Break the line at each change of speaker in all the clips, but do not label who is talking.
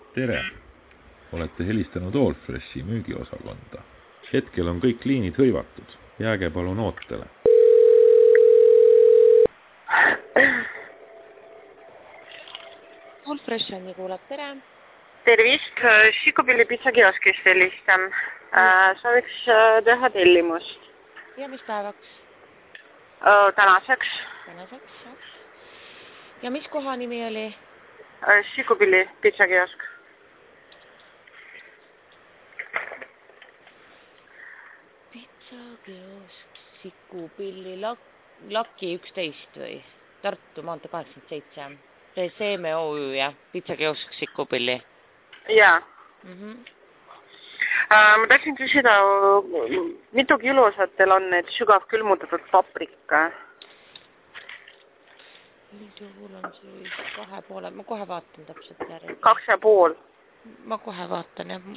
Tere! Olete helistanud Allfreshi müügiosakonda. Hetkel on kõik liinid hõivatud. Jääge palun ootele.
Allfreshani kuulab, tere!
Tervist, Šikupilli pitsakioskist helistan. Sooviks teha tellimust.
Ja mis päevaks?
Tänaseks.
Tänaseks, jah. Ja mis koha nimi oli?
Šikupilli pitsakiosk.
Pitsakiosk, Šikupilli, Laki 11 või? Tartu maantee 87. Seeme OÜ, jah? Pitsakiosk, Šikupilli.
Jaa. Ma tahtsin küsida, mitu kilosat teil on need sügav külmutatud paprika?
Juhul on siis 2,5. Ma kohe vaatan täpselt järgi.
2,5.
Ma kohe vaatan, jah.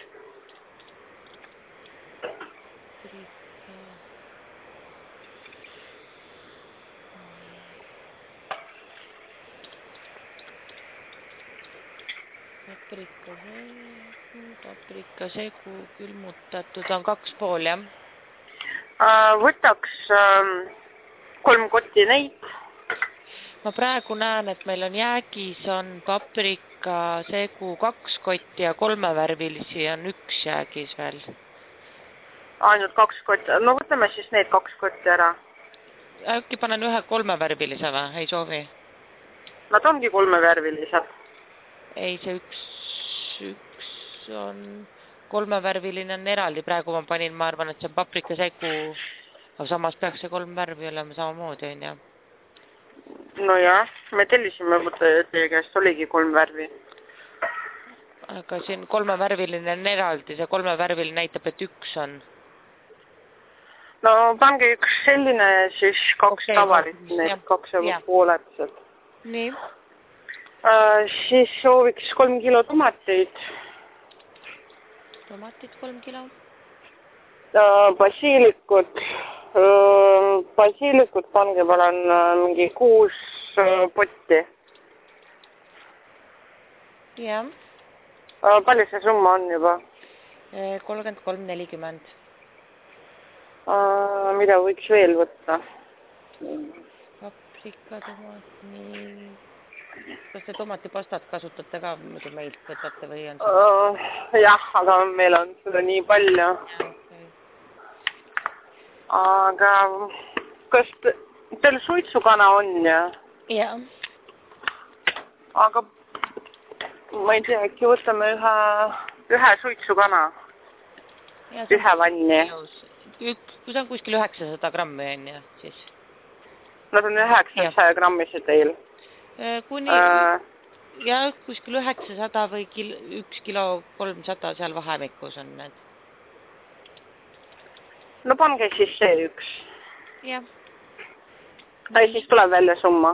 Paprika segu külmutatud on 2,5, jah?
Võtaks 3 kotti neid.
Ma praegu näen, et meil on jäägis on paprika segu 2 kotti ja 3-värvilisi on 1 jäägis veel.
Ainult 2 kotti. No võtame siis need 2 kotti ära.
Äkki panen 1 3-värvilise või? Ei soovi?
Nad ongi 3-värvilised.
Ei, see üks on 3-värviline on eraldi. Praegu ma panin, ma arvan, et see on paprika segu. Aga samas peaks see 3 värvi olema samamoodi, on jah?
No jah, me tellisime, teie käest oligi 3 värvi.
Aga siin 3-värviline on eraldi, see 3-värviline näitab, et 1 on.
No pange 1 selline, siis 2 tavalist, need 2,5.
Nii.
Siis sooviks 3 kilo tomateid.
Tomatid 3 kilo.
Basiilikud pange palun mingi 6 potti.
Jah.
Palju see summa on juba?
33,40.
Mida võiks veel võtta?
Paprika, tomat, nii. Kas te tomatipastat kasutate ka, muidu meilt võtate või on see?
Jah, aga meil on seda nii palju. Aga kas teil suitsukana on ja?
Jah.
Aga ma ei tea, äkki võtame ühe suitsukana. Ühe vanni.
Kui see on kuskil 900 grammi on ja siis?
Nad on 900 grammisi teil.
Kuni kuskil 900 või 1 kilo 300 seal vahemikus on need.
No pange siis see 1.
Jah.
Ja siis tuleb välja summa.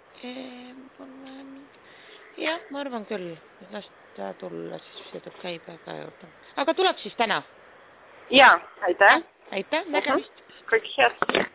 Jah, ma arvan küll. Las ta tulla, siis sõidab käibe ka juurde. Aga tuleb siis täna?
Jaa, aitäh.
Aitäh, nägemist.
Kõik head.